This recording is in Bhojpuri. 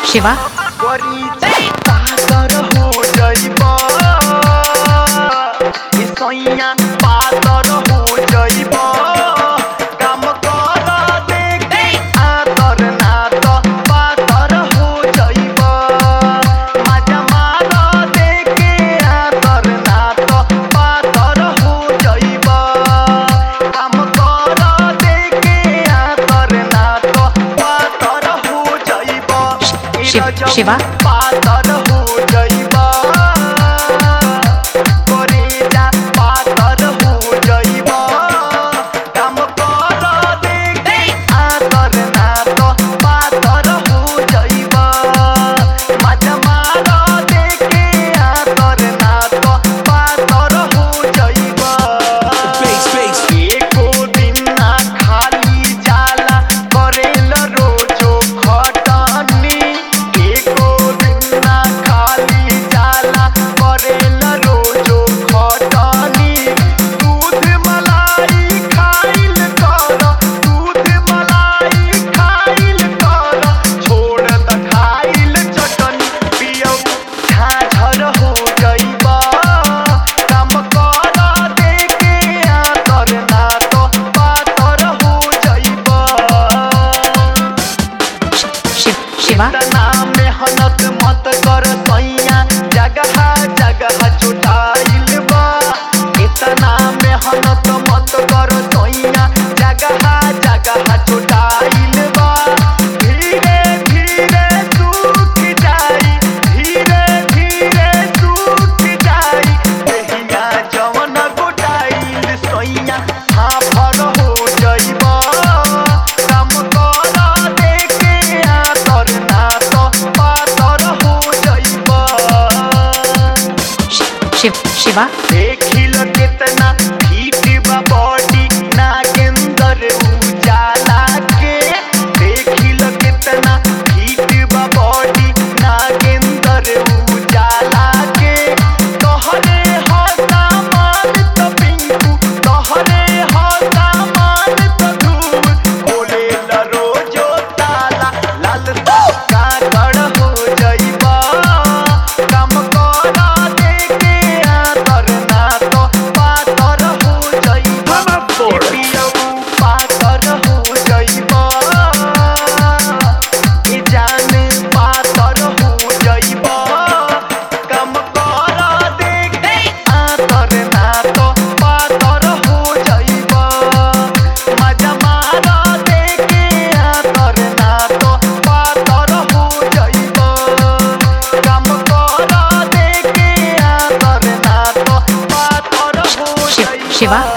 शिवा पातर हो जइबा सैया पातर हो जइबा काम कर देखे आतर ना तो पातर हो जइबा मजा मार देखे आतर ना तो पातर हो जइबा काम कर देखे आतर ना तो पातर हो जइबा शिवा पातर हो जइबा करेजा पातर हो जइबा काम कर देखे आतर ना तो पातर हो जइबा मजा मार देखे आतर ना तो पातर हो जइबा एको दिन ना खाली जाला करेल रोजो खटनी एको दिन ना खाली जाला करेल रोजो खटनी दूध मलाई खाइल कर दूध मलाई खाइल कर छोड़ द खाइल चटनी पियौ झाझर हो जइबा काम कर देखे आतर ना तो पातर हो जइबा शिवा इतना मेहनत मत कर सैया जगह जगह चुटाइल बा इतना मेहनत मत कर सैया जगह जगह चुटाइल बा धीरे धीरे सूख जाई धीरे धीरे सूख जाई देहिया जवन गोटाइल सैया हाफर हो जइबा काम कर देखे आतर ना तो पातर हो जइबा शिवा देखिल कितना फिट बा बॉडी नागेंदर उजाला के देखिल कितना फिट बा बॉडी नागेंदर उजाला के तोहरे हता मान तो पिंकू तोहरे हता मान तो धूल खोले ला रोजो ताला लाल का कड़ हो जइबा काम कर देखे आतर ना तो पातर हो जइबा पियौ पातर हो जइबा ए जान पातर हो जइबा काम कर देखे आतर ना तो पातर हो जइबा मजा मार देखे आतर ना तो पातर हो जइबा काम कर देखे आतर ना तो पातर हो जइबा शिवा